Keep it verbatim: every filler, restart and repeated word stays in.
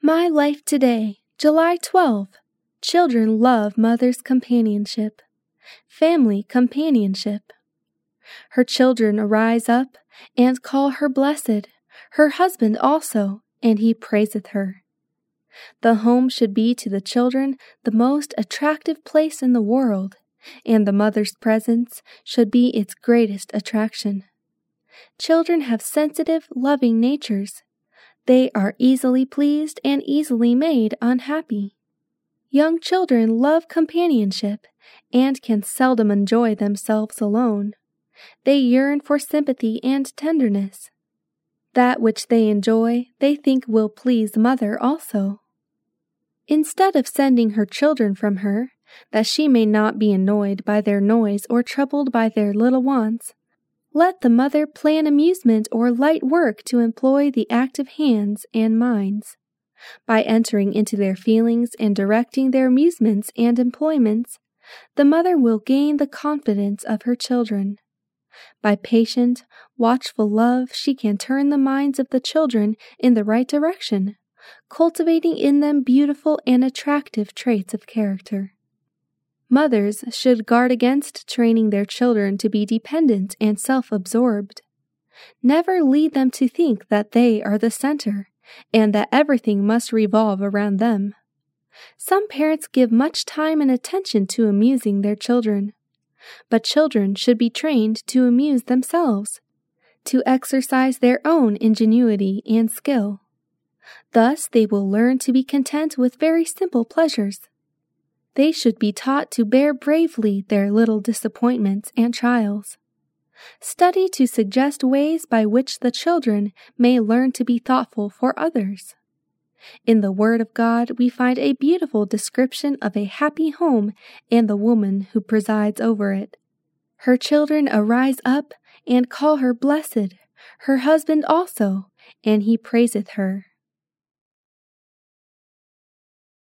My Life Today, July twelfth. Children love mother's companionship. Family companionship. Her children arise up and call her blessed, her husband also, and he praiseth her. The home should be to the children the most attractive place in the world, and the mother's presence should be its greatest attraction. Children have sensitive, loving natures. They are easily pleased and easily made unhappy. Young children love companionship and can seldom enjoy themselves alone. They yearn for sympathy and tenderness. That which they enjoy, they think will please mother also. Instead of sending her children from her, that she may not be annoyed by their noise or troubled by their little wants, let the mother plan amusement or light work to employ the active hands and minds. By entering into their feelings and directing their amusements and employments, the mother will gain the confidence of her children. By patient, watchful love, she can turn the minds of the children in the right direction, cultivating in them beautiful and attractive traits of character. Mothers should guard against training their children to be dependent and self-absorbed. Never lead them to think that they are the center and that everything must revolve around them. Some parents give much time and attention to amusing their children, but children should be trained to amuse themselves, to exercise their own ingenuity and skill. Thus they will learn to be content with very simple pleasures. They should be taught to bear bravely their little disappointments and trials. Study to suggest ways by which the children may learn to be thoughtful for others. In the Word of God, we find a beautiful description of a happy home and the woman who presides over it. Her children arise up and call her blessed, her husband also, and he praiseth her.